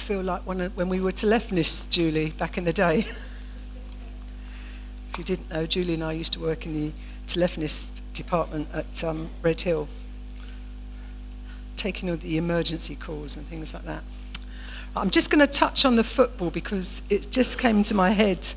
feel like when we were telephonists, Julie, back in the day. If you didn't know, Julie and I used to work in the telephonist department at Red Hill, taking all the emergency calls and things like that. I'm just going to touch on the football because it just came to my head.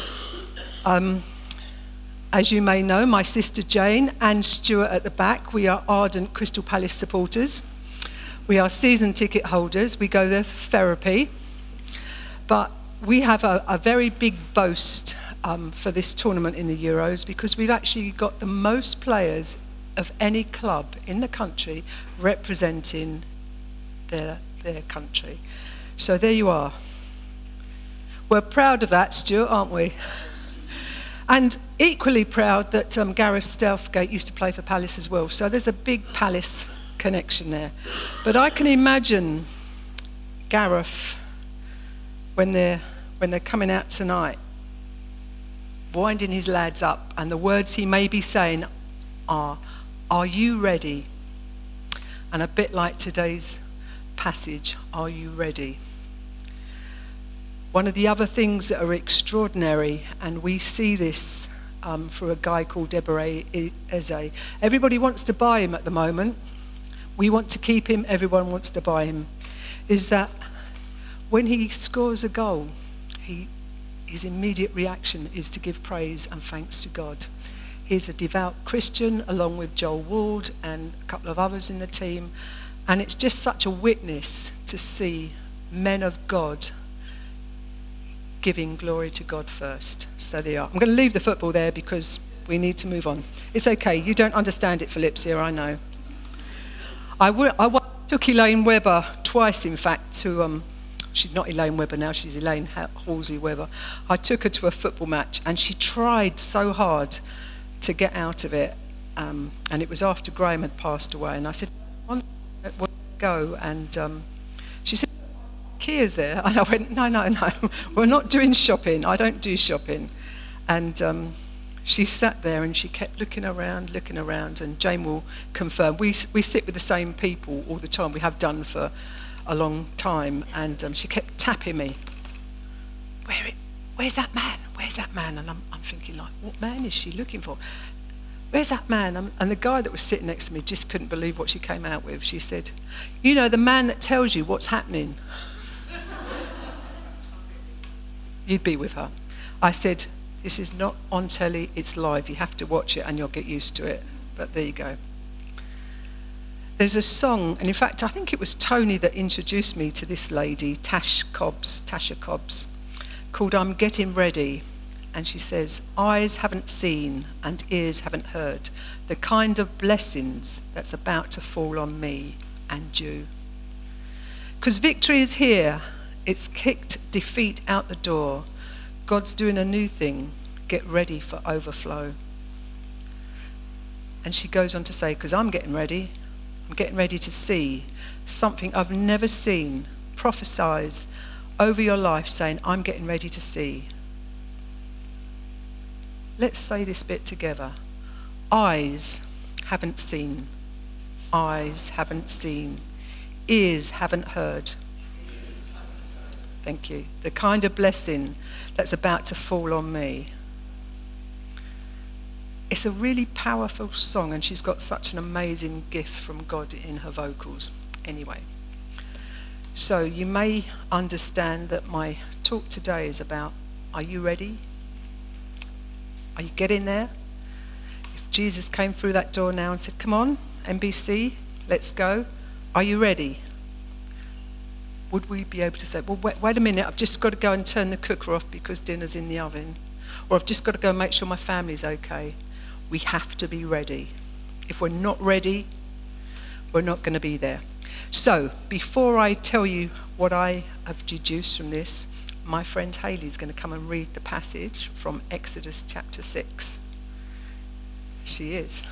As you may know, my sister Jane and Stuart at the back, we are ardent Crystal Palace supporters. We are season ticket holders. We go there for therapy. But we have a very big boast for this tournament in the Euros because we've actually got the most players of any club in the country representing their country. So there you are. We're proud of that, Stuart, aren't we? And equally proud that Gareth Southgate used to play for Palace as well. So there's a big Palace connection there. But I can imagine Gareth, when they're coming out tonight, winding his lads up, and the words he may be saying are you ready? And a bit like today's passage, are you ready? One of the other things that are extraordinary, and we see this through a guy called Deborah Eze. Everybody wants to buy him at the moment. We want to keep him, everyone wants to buy him. Is that when he scores a goal, his immediate reaction is to give praise and thanks to God. He's a devout Christian, along with Joel Ward and a couple of others in the team. And it's just such a witness to see men of God giving glory to God first. So they are. I'm going to leave the football there because we need to move on. It's okay. You don't understand it, Philipsia, I know. I took Elaine Webber twice, in fact, to... she's not Elaine Webber now, she's Elaine Halsey Webber. I took her to a football match and she tried so hard to get out of it. And it was after Graham had passed away. And I said, we'll go. And she said, Kia's there. And I went, no, we're not doing shopping. I don't do shopping. And she sat there and she kept looking around, and Jane will confirm. We sit with the same people all the time. We have done for a long time. And she kept tapping me. Where's that man? Where's that man? And I'm thinking, like, what man is she looking for? Where's that man? And the guy that was sitting next to me just couldn't believe what she came out with. She said, you know, the man that tells you what's happening. You'd be with her. I said, this is not on telly, it's live. You have to watch it and you'll get used to it. But there you go. There's a song, and in fact, I think it was Tony that introduced me to this lady, Tasha Cobbs, called I'm Getting Ready. And she says, eyes haven't seen and ears haven't heard the kind of blessings that's about to fall on me and you. Because victory is here. It's kicked defeat out the door. God's doing a new thing. Get ready for overflow. And she goes on to say, because I'm getting ready to see something I've never seen. Prophesies over your life saying, I'm getting ready to see. Let's say this bit together. Eyes haven't seen. Eyes haven't seen. Ears haven't heard. Thank you. The kind of blessing that's about to fall on me. It's a really powerful song, and she's got such an amazing gift from God in her vocals. Anyway, so you may understand that my talk today is about, are you ready? Are you getting there? If Jesus came through that door now and said, come on, NBC, let's go. Are you ready? Would we be able to say, well, wait a minute, I've just got to go and turn the cooker off because dinner's in the oven. Or I've just got to go and make sure my family's okay. We have to be ready. If we're not ready, we're not going to be there. So, before I tell you what I have deduced from this, my friend Hayley's going to come and read the passage from Exodus chapter 6. She is.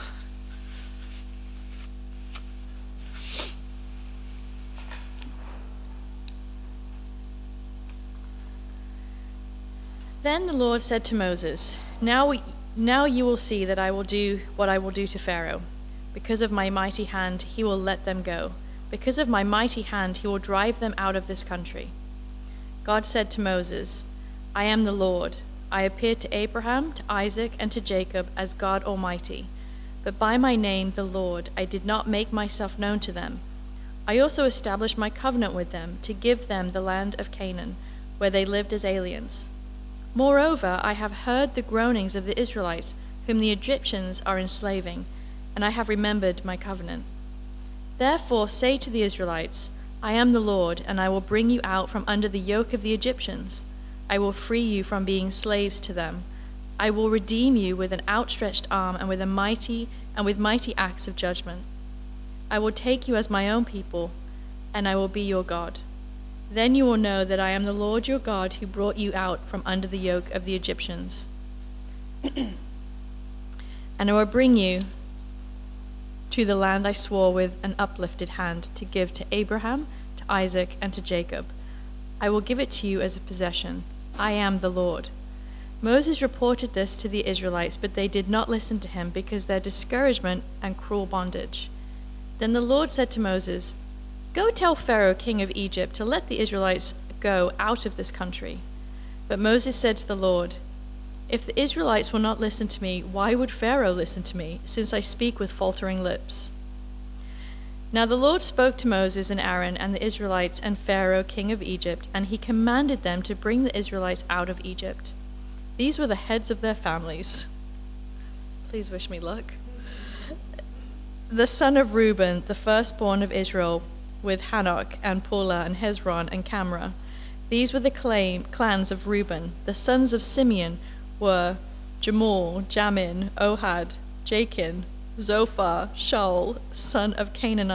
Then the Lord said to Moses, Now you will see that I will do what I will do to Pharaoh. Because of my mighty hand, he will let them go. Because of my mighty hand, he will drive them out of this country. God said to Moses, I am the Lord. I appeared to Abraham, to Isaac, and to Jacob as God Almighty. But by my name, the Lord, I did not make myself known to them. I also established my covenant with them to give them the land of Canaan, where they lived as aliens. Moreover, I have heard the groanings of the Israelites, whom the Egyptians are enslaving, and I have remembered my covenant. Therefore say to the Israelites, I am the Lord, and I will bring you out from under the yoke of the Egyptians. I will free you from being slaves to them. I will redeem you with an outstretched arm and with mighty acts of judgment. I will take you as my own people, and I will be your God. Then you will know that I am the Lord your God who brought you out from under the yoke of the Egyptians. And I will bring you to the land I swore with an uplifted hand to give to Abraham, to Isaac, and to Jacob. I will give it to you as a possession. I am the Lord. Moses reported this to the Israelites, but they did not listen to him because of their discouragement and cruel bondage. Then the Lord said to Moses, Go tell Pharaoh, king of Egypt, to let the Israelites go out of this country. But Moses said to the Lord, If the Israelites will not listen to me, why would Pharaoh listen to me, since I speak with faltering lips? Now the Lord spoke to Moses and Aaron and the Israelites and Pharaoh, king of Egypt, and he commanded them to bring the Israelites out of Egypt. These were the heads of their families. Please wish me luck. The son of Reuben, the firstborn of Israel, with Hanok and Paula and Hezron and Camra. These were the clans of Reuben. The sons of Simeon were Jamal, Jamin, Ohad, Jachin, Zophar, Shaul, son of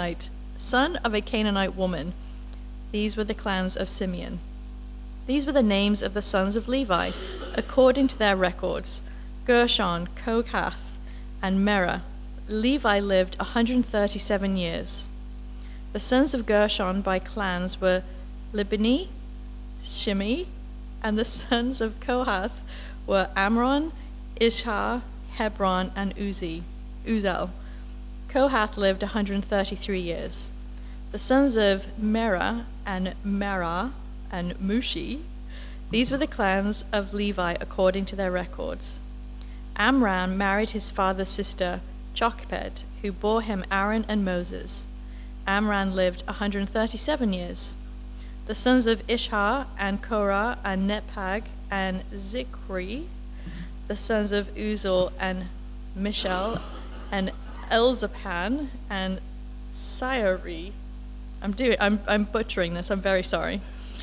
a Canaanite woman. These were the clans of Simeon. These were the names of the sons of Levi, according to their records: Gershon, Kohath, and Merah. Levi lived 137 years. The sons of Gershon by clans were Libni, Shimei, and the sons of Kohath were Amram, Ishar, Hebron, and Uzel. Kohath lived 133 years. The sons of Merah and Merah and Mushi, these were the clans of Levi according to their records. Amram married his father's sister, Jochebed, who bore him Aaron and Moses. Amram lived 137 years. The sons of Ishar and Korah and Nephag and Zikri, the sons of Uzal and Mishael and Elzaphan and Syari. I'm butchering this, I'm very sorry.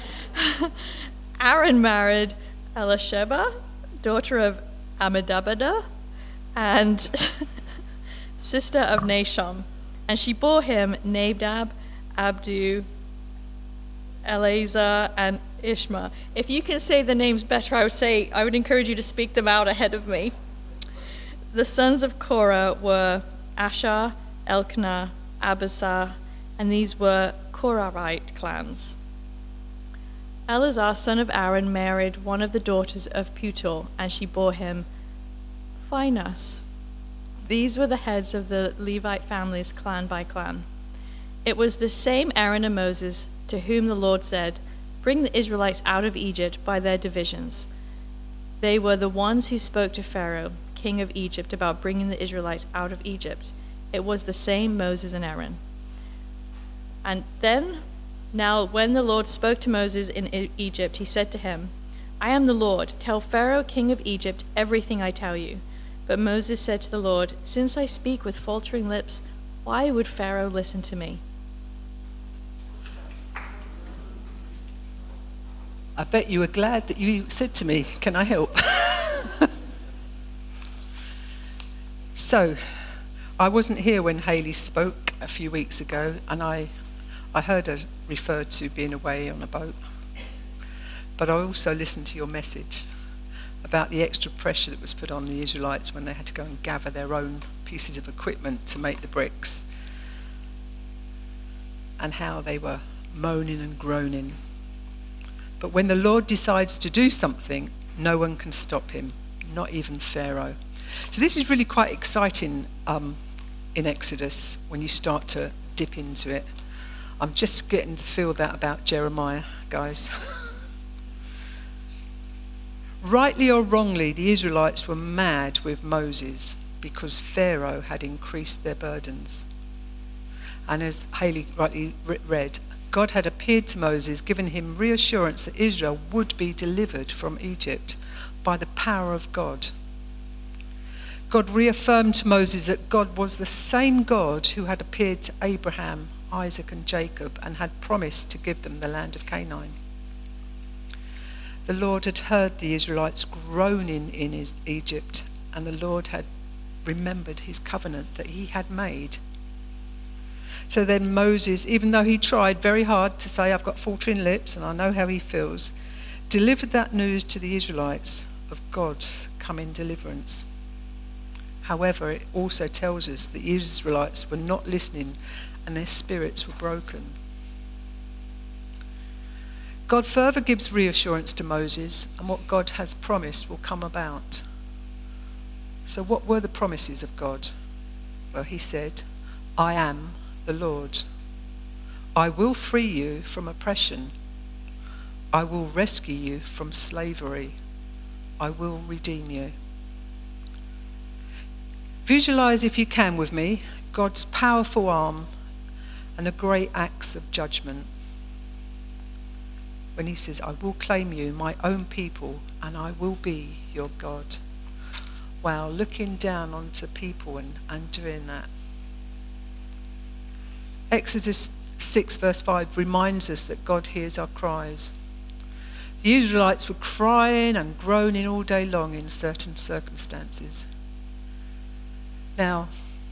Aaron married Elisheba, daughter of Amminadab, and sister of Nashon, and she bore him Nadab, Abdu, Eleazar, and Ishma. If you can say the names better, I would encourage you to speak them out ahead of me. The sons of Korah were Asher, Elkanah, Abasar, and these were Korahite clans. Eleazar, son of Aaron, married one of the daughters of Putiel, and she bore him Phinehas. These were the heads of the Levite families, clan by clan. It was the same Aaron and Moses to whom the Lord said, Bring the Israelites out of Egypt by their divisions. They were the ones who spoke to Pharaoh, king of Egypt, about bringing the Israelites out of Egypt. It was the same Moses and Aaron. And then, now when the Lord spoke to Moses in Egypt, he said to him, I am the Lord. Tell Pharaoh, king of Egypt, everything I tell you. But Moses said to the Lord, Since I speak with faltering lips, why would Pharaoh listen to me? I bet you were glad that you said to me, can I help? So, I wasn't here when Hayley spoke a few weeks ago, and I heard her refer to being away on a boat. But I also listened to your message about the extra pressure that was put on the Israelites when they had to go and gather their own pieces of equipment to make the bricks, and how they were moaning and groaning. But when the Lord decides to do something, no one can stop him, not even Pharaoh. So this is really quite exciting in Exodus when you start to dip into it. I'm just getting to feel that about Jeremiah, guys. Rightly or wrongly, the Israelites were mad with Moses because Pharaoh had increased their burdens. And as Haley rightly read, God had appeared to Moses, giving him reassurance that Israel would be delivered from Egypt by the power of God. God reaffirmed to Moses that God was the same God who had appeared to Abraham, Isaac and Jacob and had promised to give them the land of Canaan. The Lord had heard the Israelites groaning in Egypt, and the Lord had remembered his covenant that he had made. So then Moses, even though he tried very hard to say, I've got faltering lips and I know how he feels, delivered that news to the Israelites of God's coming deliverance. However, it also tells us that the Israelites were not listening and their spirits were broken. God further gives reassurance to Moses, and what God has promised will come about. So what were the promises of God? Well, he said, I am the Lord. I will free you from oppression. I will rescue you from slavery. I will redeem you. Visualize, if you can with me, God's powerful arm and the great acts of judgment. When he says, I will claim you, my own people, and I will be your God. Wow, looking down onto people and doing that. Exodus 6 verse 5 reminds us that God hears our cries. The Israelites were crying and groaning all day long in certain circumstances. Now,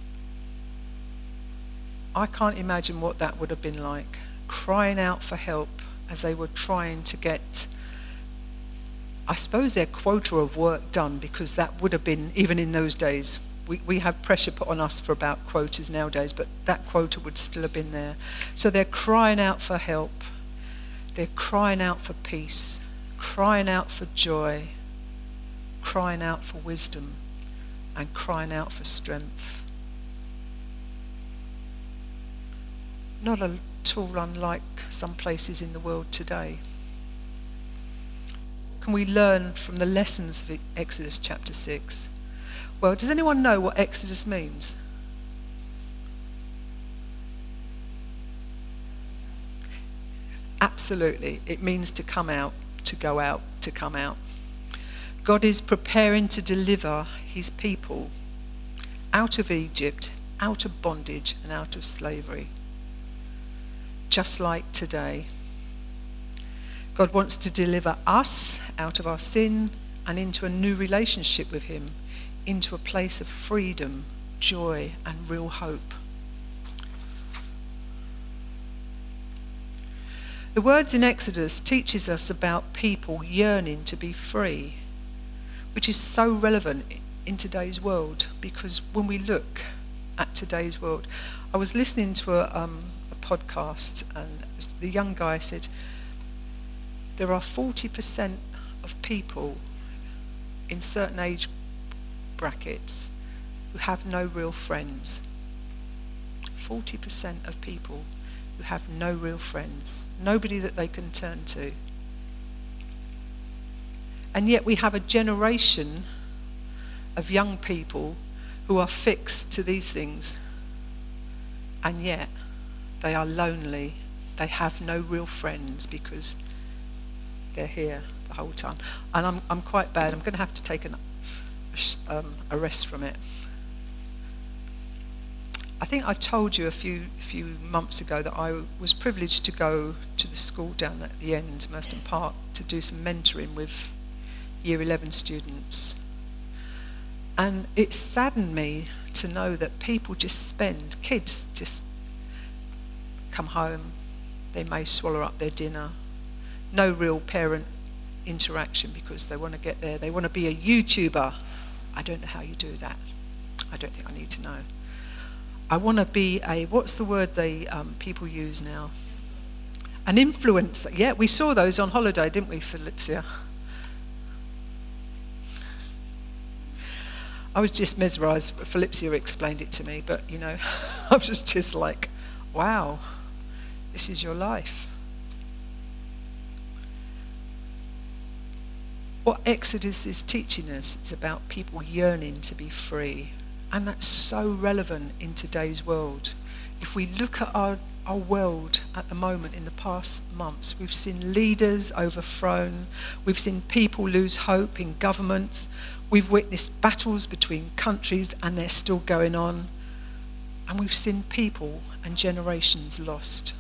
I can't imagine what that would have been like, crying out for help as they were trying to get, I suppose, their quota of work done, because that would have been, even in those days, we have pressure put on us for about quotas nowadays, but that quota would still have been there. So they're crying out for help, they're crying out for peace, crying out for joy, crying out for wisdom, and crying out for strength. Not at all unlike some places in the world today. Can we learn from the lessons of Exodus chapter 6? Well, does anyone know what Exodus means? Absolutely. It means to come out, to go out, to come out. God is preparing to deliver his people out of Egypt, out of bondage and out of slavery. Just like today. God wants to deliver us out of our sin and into a new relationship with him, into a place of freedom, joy, and real hope. The words in Exodus teaches us about people yearning to be free, which is so relevant in today's world, because when we look at today's world, I was listening to a podcast, and the young guy said there are 40% of people in certain age brackets who have no real friends. 40% of people who have no real friends, nobody that they can turn to. And yet we have a generation of young people who are fixed to these things, and yet they are lonely. They have no real friends because they're here the whole time. And I'm quite bad. I'm going to have to take a rest from it. I think I told you a few months ago that I was privileged to go to the school down at the end, Merston Park, to do some mentoring with Year 11 students. And it saddened me to know that people kids just come home, they may swallow up their dinner, no real parent interaction because they want to get there, they want to be a YouTuber. I don't know how you do that. I don't think I need to know. I want to be what's the word people use now? An influencer. Yeah, we saw those on holiday, didn't we, Philipsia? I was just mesmerised. Philipsia explained it to me, but, I was just like, wow. This is your life. What Exodus is teaching us is about people yearning to be free. And that's so relevant in today's world. If we look at our world at the moment in the past months, we've seen leaders overthrown, we've seen people lose hope in governments, we've witnessed battles between countries and they're still going on, and we've seen people and generations lost.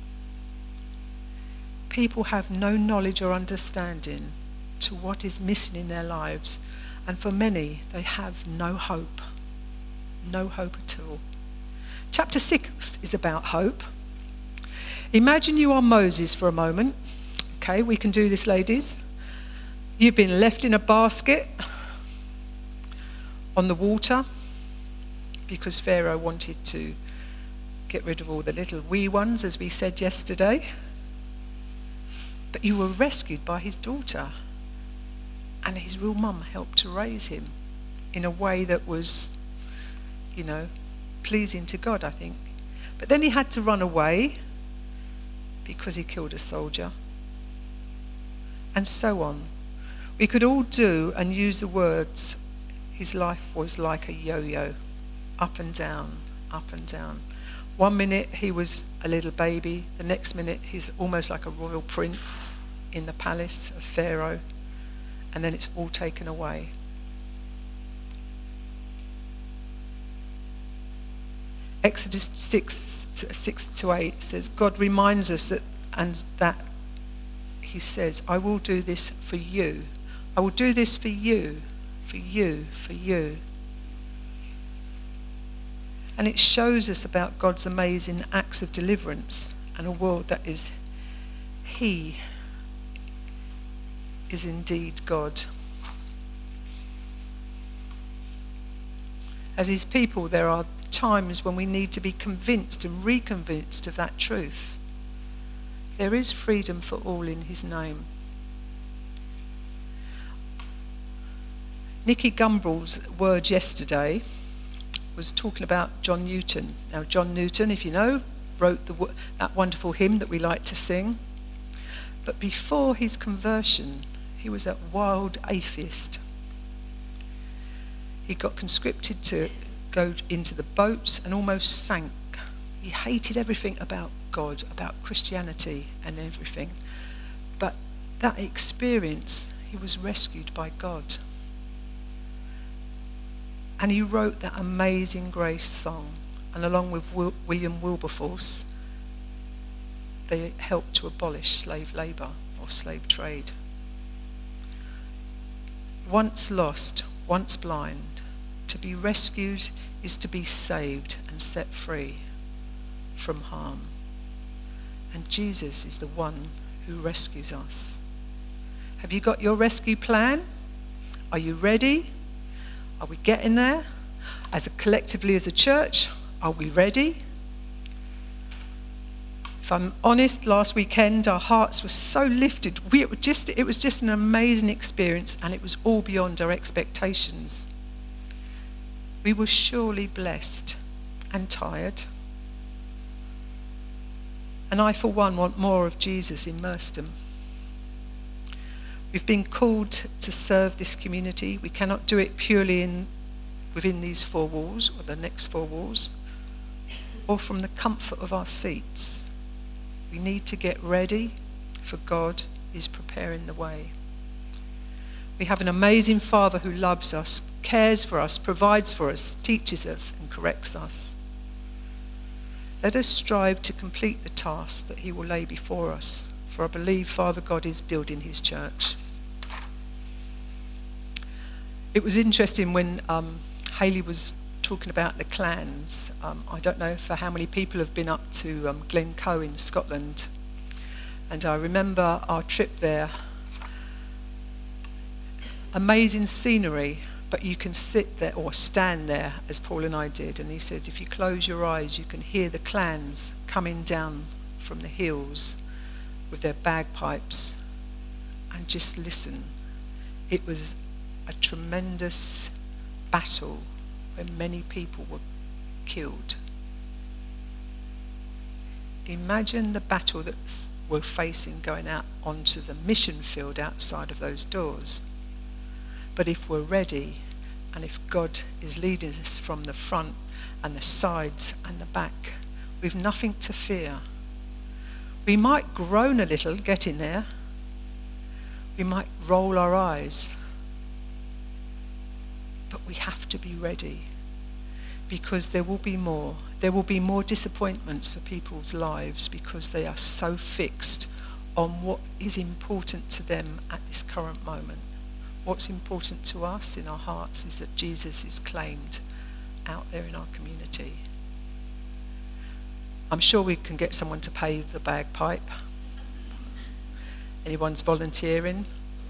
People have no knowledge or understanding to what is missing in their lives, and for many, they have no hope. No hope at all. Chapter 6 is about hope. Imagine you are Moses for a moment. Okay, we can do this, ladies. You've been left in a basket on the water because Pharaoh wanted to get rid of all the little wee ones, as we said yesterday. But you were rescued by his daughter, and his real mum helped to raise him in a way that was, pleasing to God, I think. But then he had to run away because he killed a soldier. And so on. We could all do and use the words, his life was like a yo-yo, up and down, up and down. 1 minute he was a little baby, the next minute he's almost like a royal prince in the palace of Pharaoh, and then it's all taken away. Exodus 6-8 says, God reminds us that he says, I will do this for you. I will do this for you, for you, for you. And it shows us about God's amazing acts of deliverance and a world that he is indeed God. As his people, there are times when we need to be convinced and reconvinced of that truth. There is freedom for all in his name. Nicky Gumbel's word yesterday was talking about John Newton. Now, John Newton, if you know, wrote that wonderful hymn that we like to sing. But before his conversion, he was a wild atheist. He got conscripted to go into the boats and almost sank. He hated everything about God, about Christianity and everything. But that experience, he was rescued by God. And he wrote that Amazing Grace song. And along with William Wilberforce, they helped to abolish slave labour or slave trade. Once lost, once blind, to be rescued is to be saved and set free from harm. And Jesus is the one who rescues us. Have you got your rescue plan? Are you ready? Are we getting there? Collectively as a church, are we ready? If I'm honest, last weekend our hearts were so lifted. It was just an amazing experience, and it was all beyond our expectations. We were surely blessed and tired. And I, for one, want more of Jesus in Merstham. We've been called to serve this community. We cannot do it purely within these four walls or the next four walls, or from the comfort of our seats. We need to get ready, for God is preparing the way. We have an amazing Father who loves us, cares for us, provides for us, teaches us and corrects us. Let us strive to complete the task that he will lay before us, for I believe Father God is building his church. It was interesting when Hayley was talking about the clans. I don't know for how many people have been up to Glencoe in Scotland. And I remember our trip there. Amazing scenery, but you can sit there or stand there, as Paul and I did. And he said, if you close your eyes, you can hear the clans coming down from the hills with their bagpipes, and just listen. It was a tremendous battle where many people were killed. Imagine the battle that we're facing going out onto the mission field outside of those doors. But if we're ready, and if God is leading us from the front and the sides and the back, we've nothing to fear. We might groan a little getting there. We might roll our eyes. But we have to be ready, because there will be more. There will be more disappointments for people's lives because they are so fixed on what is important to them at this current moment. What's important to us in our hearts is that Jesus is claimed out there in our community. I'm sure we can get someone to play the bagpipe. Anyone's volunteering?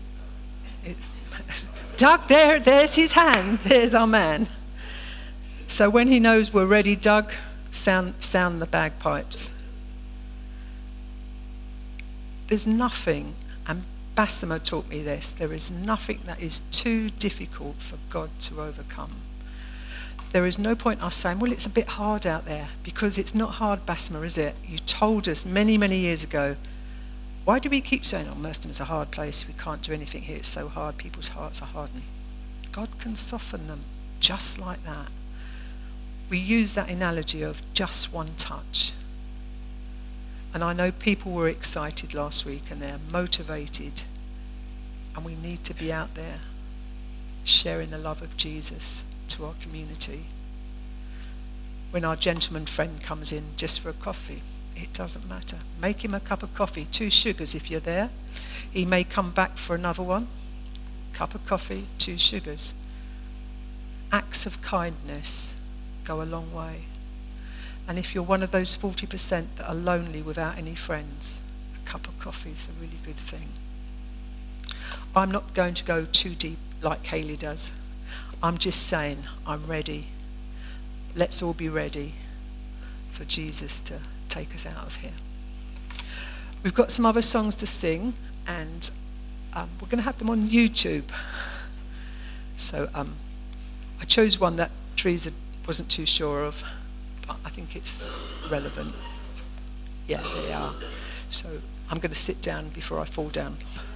Doug, there's his hand. There's our man. So when he knows we're ready, Doug, sound the bagpipes. There's nothing, and Basima taught me this, there is nothing that is too difficult for God to overcome. There is no point us saying, well, it's a bit hard out there, because it's not hard, Basima, is it? You told us many, many years ago. Why do we keep saying, oh, Merstham is a hard place, we can't do anything here, it's so hard, people's hearts are hardened? God can soften them just like that. We use that analogy of just one touch. And I know people were excited last week and they're motivated, and we need to be out there sharing the love of Jesus to our community. When our gentleman friend comes in just for a coffee, it doesn't matter. Make him a cup of coffee, 2 sugars if you're there. He may come back for another one. Cup of coffee, 2 sugars. Acts of kindness go a long way. And if you're one of those 40% that are lonely without any friends, a cup of coffee is a really good thing. I'm not going to go too deep like Hayley does. I'm just saying I'm ready. Let's all be ready for Jesus to take us out of here. We've got some other songs to sing, and we're going to have them on YouTube. So I chose one that Teresa wasn't too sure of, but I think it's relevant. Yeah, they are. So I'm going to sit down before I fall down.